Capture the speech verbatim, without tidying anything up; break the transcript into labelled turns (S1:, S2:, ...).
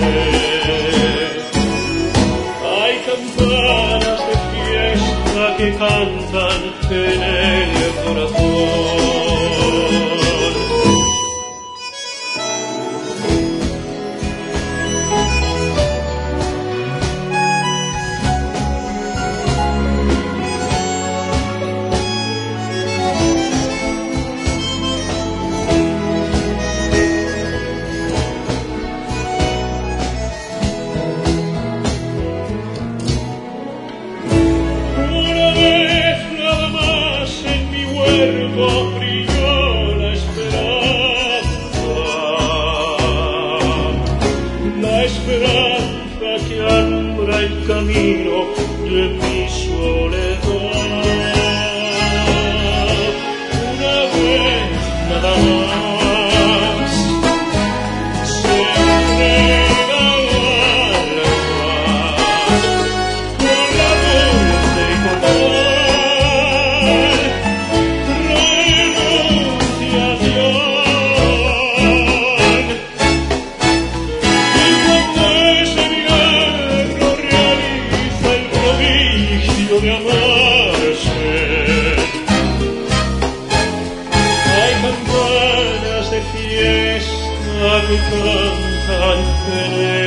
S1: Hay campanas de fiesta que cantan en el corazón. Brilló la esperanza, la esperanza que alumbra el camino de mi soledad. Una vez nada más se entrega al mar con la dulce y cordial de amarse. Hay campanas de fiesta que cantan en